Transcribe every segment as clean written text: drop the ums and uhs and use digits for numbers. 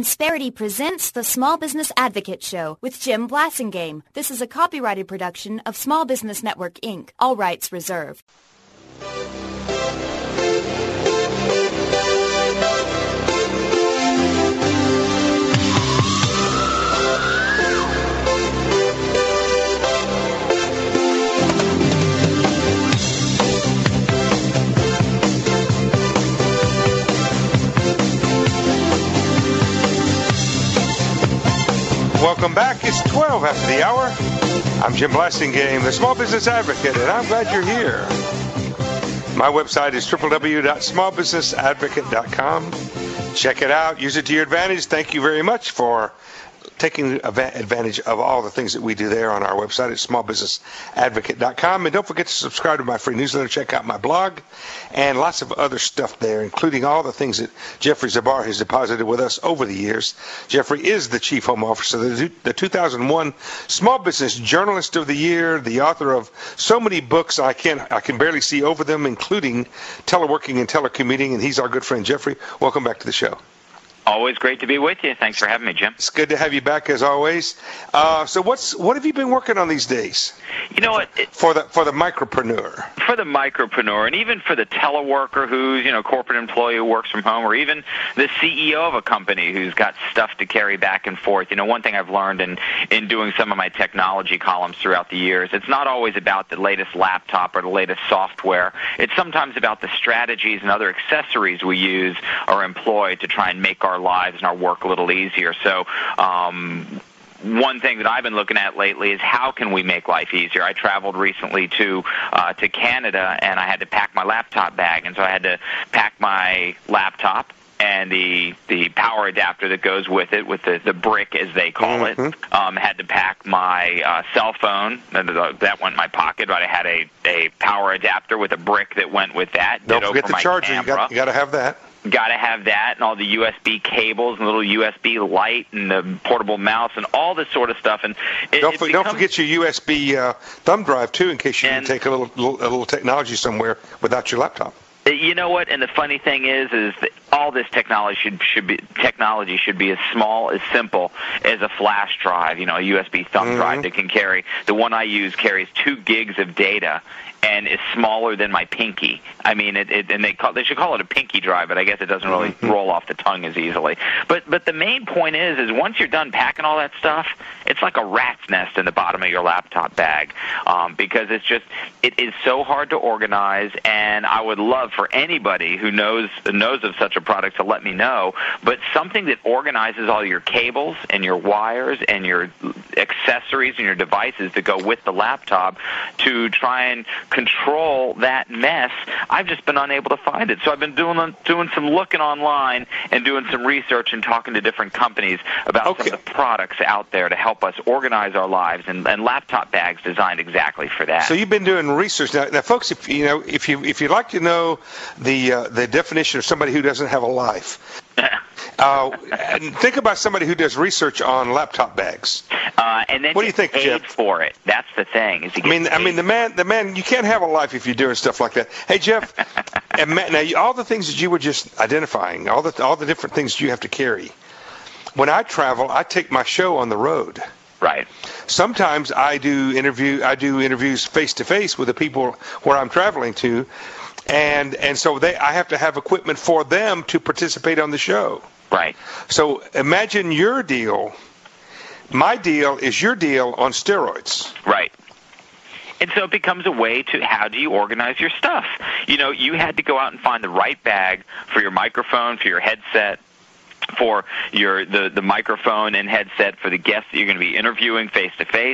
Insperity presents the Small Business Advocate Show with Jim Blasingame. This is a copyrighted production of Small Business Network, Inc. All rights reserved. Welcome back. It's 12 after the hour. I'm Jim Blasingame, the Small Business Advocate, and I'm glad you're here. My website is www.smallbusinessadvocate.com. Check it out. Use it to your advantage. Thank you very much for taking advantage of all the things that we do there on our website at smallbusinessadvocate.com. And don't forget to subscribe to my free newsletter. Check out my blog and lots of other stuff there, including all the things that Jeffrey Zabar has deposited with us over the years. Jeffrey is the Chief Home Officer, the 2001 Small Business Journalist of the Year, the author of so many books I can barely see over them, including Teleworking and Telecommuting, and he's our good friend Jeffrey. Welcome back to the show. Always great to be with you. Thanks for having me, Jim. It's good to have you back as always. So what have you been working on these days? You know what? For the micropreneur. For the micropreneur, and even for the teleworker who's, corporate employee who works from home, or even the CEO of a company who's got stuff to carry back and forth. One thing I've learned in doing some of my technology columns throughout the years, it's not always about the latest laptop or the latest software. It's sometimes about the strategies and other accessories we use or employ to try and make our lives and our work a little easier. So one thing that I've been looking at lately is how can we make life easier. I traveled recently to Canada, and I had to pack my laptop bag, and so I had to pack my laptop and the power adapter that goes with it, with the brick as they call it. Had to pack my cell phone. That went in my pocket, but I had a power adapter with a brick that went with that. Don't forget the charger. You got to have that. Got to have that, and all the USB cables and little USB light and the portable mouse and all this sort of stuff. And don't forget your USB thumb drive too, in case you can take a little technology somewhere without your laptop. You know what? And the funny thing is that all this technology should be as small, as simple as a flash drive. A USB thumb drive that can carry. The one I use carries 2 gigs of data and is smaller than my pinky. I mean, and they should call it a pinky drive, but I guess it doesn't really roll off the tongue as easily. But the main point is once you're done packing all that stuff, it's like a rat's nest in the bottom of your laptop bag, because it is so hard to organize. And I would love for anybody who knows of such a product to let me know. But something that organizes all your cables and your wires and your accessories and your devices that go with the laptop to try and control that mess, I've just been unable to find it. So I've been doing some looking online and doing some research and talking to different companies about some of the products out there to help us organize our lives, and laptop bags designed exactly for that. So you've been doing research now, folks. If you'd like to know the definition of somebody who doesn't have a life. Think about somebody who does research on laptop bags. And then what do you think, paid Jeff? For it. That's the thing. Is the man. You can't have a life if you're doing stuff like that. Hey, Jeff. Now, all the things that you were just identifying, all the different things you have to carry. When I travel, I take my show on the road. Right. Sometimes I do interviews face to face with the people where I'm traveling to. And so I have to have equipment for them to participate on the show. Right. So imagine your deal. My deal is your deal on steroids. Right. And so it becomes a way to how do you organize your stuff? You had to go out and find the right bag for your microphone, for your headset, for the microphone and headset for the guests that you're going to be interviewing face to face.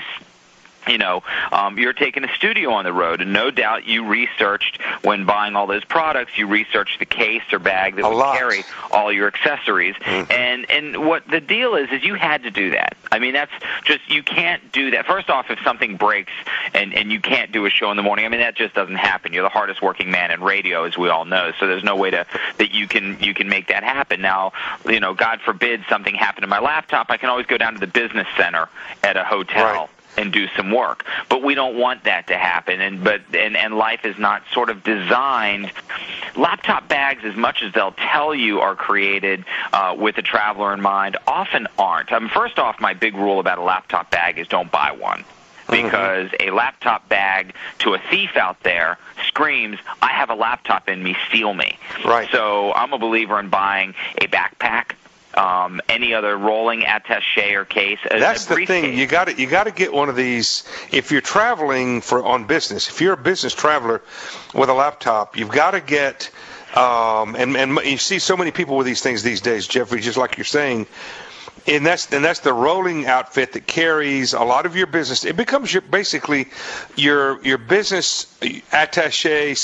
You're taking a studio on the road, and no doubt you researched, when buying all those products, you researched the case or bag that would carry all your accessories. And what the deal is you had to do that. I mean, that's just, you can't do that. First off, if something breaks and you can't do a show in the morning, I mean, that just doesn't happen. You're the hardest working man in radio, as we all know, so there's no way that you can make that happen. Now, God forbid something happened to my laptop, I can always go down to the business center at a hotel. Right. and do some work. But we don't want that to happen, and life is not sort of designed. Laptop bags, as much as they'll tell you are created with a traveler in mind, often aren't. First off, my big rule about a laptop bag is don't buy one. Because a laptop bag to a thief out there screams, I have a laptop in me, steal me. Right. So I'm a believer in buying a backpack, any other rolling attaché or case. That's the thing. You got to get one of these. If you're traveling on business, if you're a business traveler with a laptop, you've got to get. And you see so many people with these things these days, Jeffrey. Just like you're saying. And that's the rolling outfit that carries a lot of your business. It becomes basically your business attaché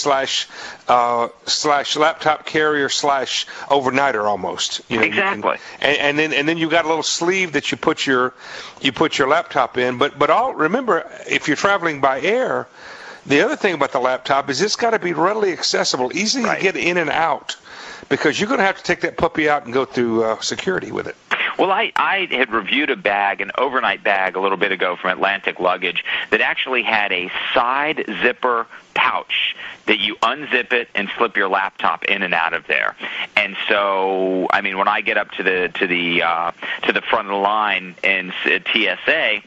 slash laptop carrier slash overnighter almost. Exactly. And then you got a little sleeve that you put your laptop in. But remember, if you're traveling by air, the other thing about the laptop is it's got to be readily accessible, easy to get in and out, because you're going to have to take that puppy out and go through security with it. Well, I had reviewed a bag, an overnight bag, a little bit ago from Atlantic Luggage that actually had a side zipper pouch that you unzip it and slip your laptop in and out of there. And so, when I get up to the front of the line in TSA,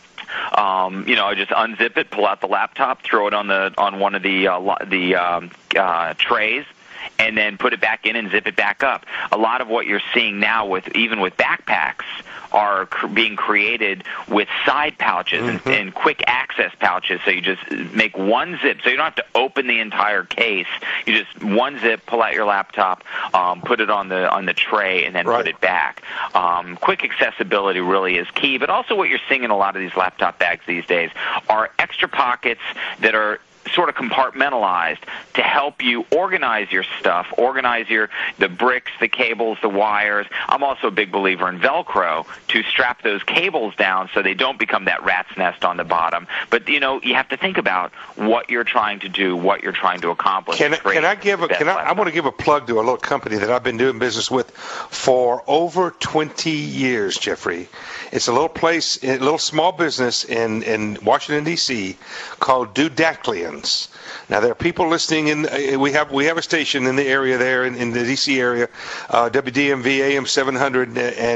I just unzip it, pull out the laptop, throw it on one of the trays, and then put it back in and zip it back up. A lot of what you're seeing now, even with backpacks, are being created with side pouches and quick access pouches. So you just make one zip, so you don't have to open the entire case. You just one zip, pull out your laptop, put it on the tray, and then put it back. Quick accessibility really is key. But also, what you're seeing in a lot of these laptop bags these days are extra pockets that are sort of compartmentalized to help you organize your stuff, organize the bricks, the cables, the wires. I'm also a big believer in Velcro to strap those cables down so they don't become that rat's nest on the bottom. But you have to think about what you're trying to do, what you're trying to accomplish. I want to give a plug to a little company that I've been doing business with for over 20 years, Jeffrey. It's a little place, a little small business in Washington, D.C. called Dudaklians. Now, there are people listening we have a station in the area there, in the D.C. area, WDMV AM 700,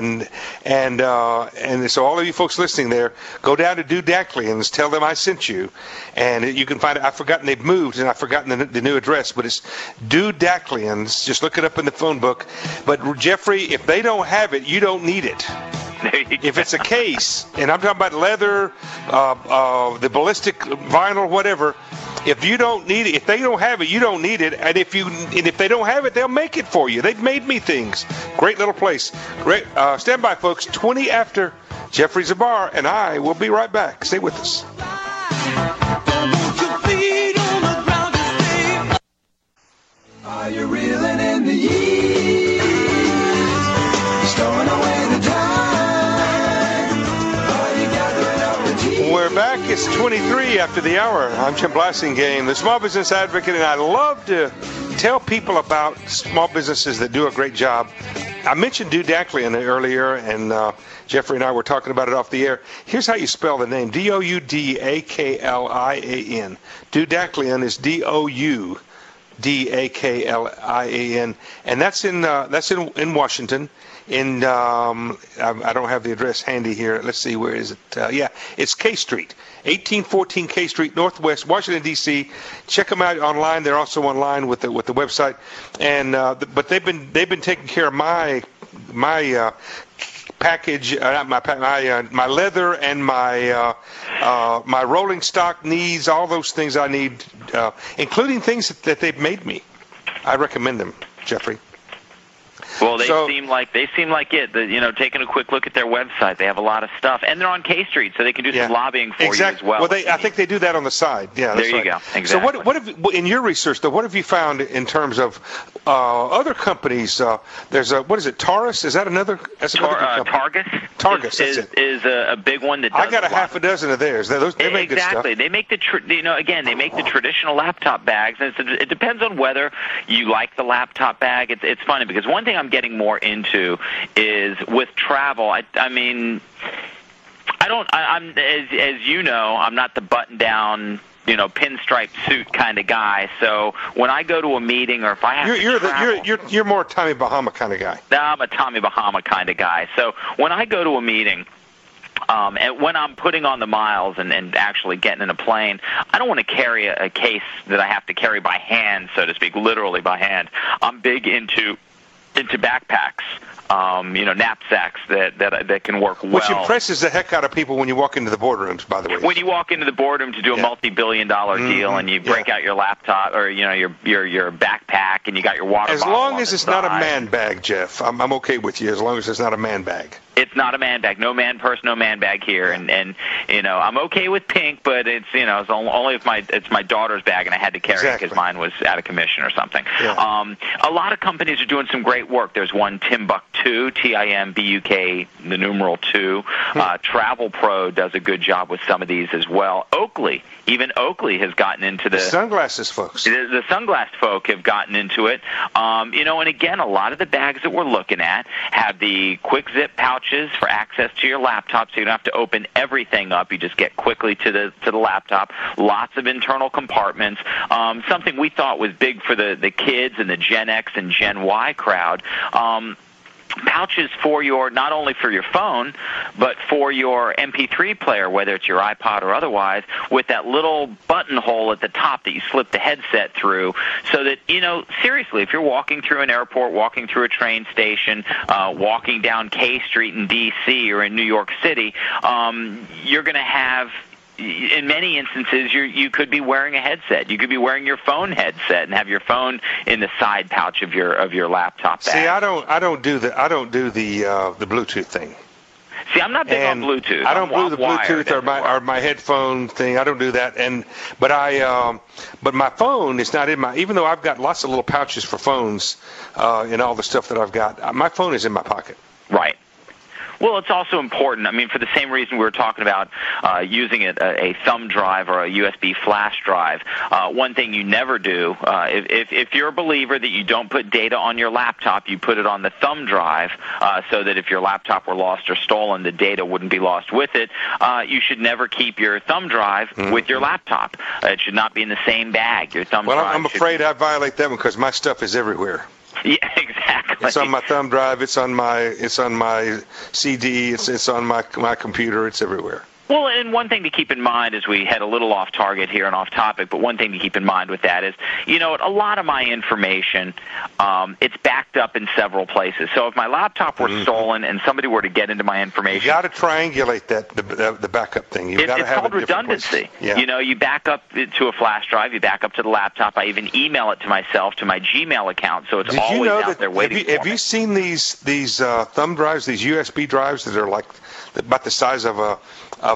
and so all of you folks listening there, go down to Dudaklians, tell them I sent you, and you can find it. I've forgotten they've moved, and I've forgotten the new address, but it's Dudaklians. Just look it up in the phone book. But, Jeffrey, if they don't have it, you don't need it. If it's a case, and I'm talking about leather, the ballistic vinyl, whatever, if you don't need it, if they don't have it, you don't need it. And if they don't have it, they'll make it for you. They've made me things. Great little place. Great. Stand by, folks. 20 after. Jeffrey Zabar and I will be right back. Stay with us. Are you reeling in the years? Stowing away the time? Are you gathering up the tears? We're back. It's 23 after the hour. I'm Jim Blasingame, the Small Business Advocate, and I love to tell people about small businesses that do a great job. I mentioned Dudaklian earlier, and Jeffrey and I were talking about it off the air. Here's how you spell the name: Doudaklian. Dudaklian is Doudaklian, and that's in Washington. I don't have the address handy here. Let's see, where is it? It's K Street, 1814 K Street, Northwest Washington D.C. Check them out online. They're also online with the website, and but they've been taking care of my package, my leather and my rolling stock needs, all those things I need, including things that they've made me. I recommend them, Jeffrey. Well, they seem like it. Taking a quick look at their website, they have a lot of stuff, and they're on K Street, so they can do some lobbying for you as well. Well, I think they do that on the side. Yeah, there you go. Exactly. So, what have in your research, though? What have you found in terms of other companies? There's what is it? Taurus? Is that another? Targus. Targus is a big one that does I got a half a dozen of theirs. They make good stuff. Exactly. They make the they make the traditional laptop bags, and it depends on whether you like the laptop bag. It's funny because one thing I'm getting more into is with travel. I I'm as you know, I'm not the button-down, pinstripe suit kind of guy. So when I go to a meeting, or if I have to travel, you're more a Tommy Bahama kind of guy. I'm a Tommy Bahama kind of guy. So when I go to a meeting, and when I'm putting on the miles and actually getting in a plane, I don't want to carry a case that I have to carry by hand, so to speak, literally by hand. I'm big into backpacks. Knapsacks that can work well. Which impresses the heck out of people when you walk into the boardrooms, by the way. When you walk into the boardroom to do a multi-billion-dollar deal, and you break out your laptop or your backpack, and you got your water bottle. As long as it's not a side. Man bag, Jeff, I'm okay with you. As long as it's not a man bag. It's not a man bag. No man purse, no man bag here. And I'm okay with pink, but it's it's only if it's my daughter's bag and I had to carry it because mine was out of commission or something. Yeah. A lot of companies are doing some great work. There's one, Timbuk2, TIMBUK, the numeral 2. Travel Pro does a good job with some of these as well. Even Oakley has gotten into the sunglasses folks. The sunglass folk have gotten into it. And again, a lot of the bags that we're looking at have the quick zip pouches for access to your laptop, so you don't have to open everything up. You just get quickly to the laptop. Lots of internal compartments. Something we thought was big for the kids and the Gen X and Gen Y crowd. Pouches for not only for your phone, but for your MP3 player, whether it's your iPod or otherwise, with that little buttonhole at the top that you slip the headset through, so that, seriously, if you're walking through an airport, walking through a train station, walking down K Street in D.C. or in New York City, you're going to have, in many instances, you could be wearing a headset. You could be wearing your phone headset and have your phone in the side pouch of your laptop bag. See, I don't do the Bluetooth thing. See, I'm not big on Bluetooth. I don't do the Bluetooth or my headphone thing. I don't do that. But my phone is not in my. Even though I've got lots of little pouches for phones and all the stuff that I've got, my phone is in my pocket. Right. Well, it's also important. I mean, for the same reason we were talking about using a thumb drive or a USB flash drive. One thing you never do, if you're a believer that you don't put data on your laptop, you put it on the thumb drive so that if your laptop were lost or stolen, the data wouldn't be lost with it. You should never keep your thumb drive with your laptop. It should not be in the same bag. Your thumb drive. Well, I'm afraid I violate that one because my stuff is everywhere. Yeah, exactly. It's on my thumb drive. It's on my CD. It's on my computer. It's everywhere. Well, and one thing to keep in mind as we head a little off target here and off topic, but one thing to keep in mind with that is, a lot of my information, it's backed up in several places. So if my laptop were stolen and somebody were to get into my information, you got to triangulate the backup thing. You've got to have called redundancy. Yeah. You back up to a flash drive, you back up to the laptop. I even email it to myself to my Gmail account, so it's always out there waiting for me. Have you seen these thumb drives, these USB drives that are like about the size of a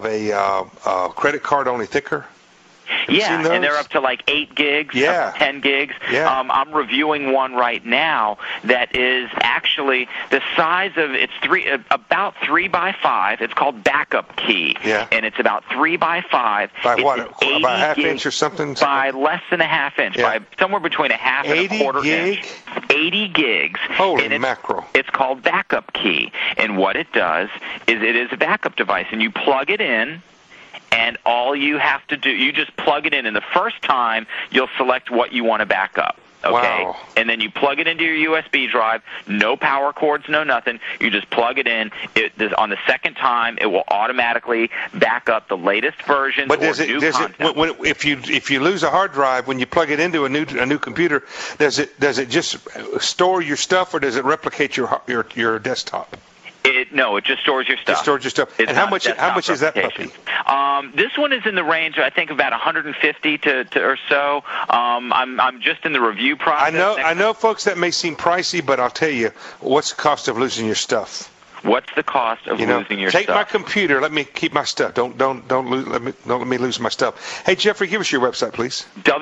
credit card, only thicker? Yeah, and they're up to like 8 gigs, up to 10 gigs. Yeah. I'm reviewing one right now that is actually the size of, it's about 3 by 5. It's called Backup Key. Yeah. And it's about 3 by 5. By what? About a half inch or something? By less than a half inch. Yeah. By somewhere between a half and a quarter inch. 80 gigs. Holy mackerel. It's called Backup Key. And what it does is it is a backup device. And you plug it in, and all you have to do, you just plug it in, and the first time you'll select what you want to back up. Okay, wow. And then you plug it into your USB drive, no power cords, no nothing. You just plug it in. On the second time, it will automatically back up the latest versions or new content. If you lose a hard drive, when you plug it into a new computer, does it just store your stuff, or does it replicate your desktop? No, it just stores your stuff. It stores your stuff. It's and how much is that puppy? This one is in the range, I think, about $150 to or so. I'm just in the review process. I know, folks, that may seem pricey, but I'll tell you, what's the cost of losing your stuff? What's the cost of losing your stuff? Take my computer. Let me keep my stuff. Don't let me lose my stuff. Hey, Jeffrey, give us your website, please.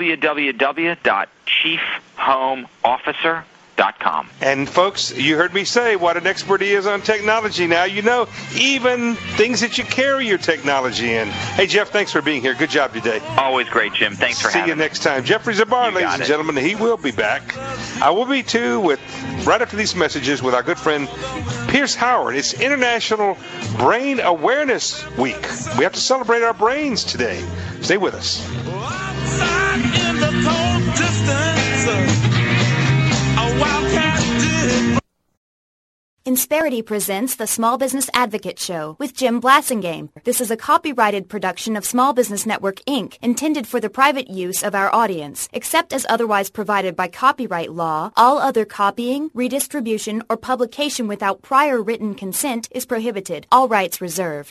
www.chiefhomeofficer.com. And folks, you heard me say what an expert he is on technology. Now you know even things that you carry your technology in. Hey, Jeff, thanks for being here. Good job today. Always great, Jim. Thanks for having me. See you next time. Jeffrey Zabar, ladies and gentlemen. He will be back. I will be too right after these messages with our good friend Pierce Howard. It's International Brain Awareness Week. We have to celebrate our brains today. Stay with us. In the cold distance, a wildcat did. Insperity presents the Small Business Advocate Show with Jim Blasingame. This is a copyrighted production of Small Business Network, Inc., intended for the private use of our audience. Except as otherwise provided by copyright law, all other copying, redistribution, or publication without prior written consent is prohibited. All rights reserved.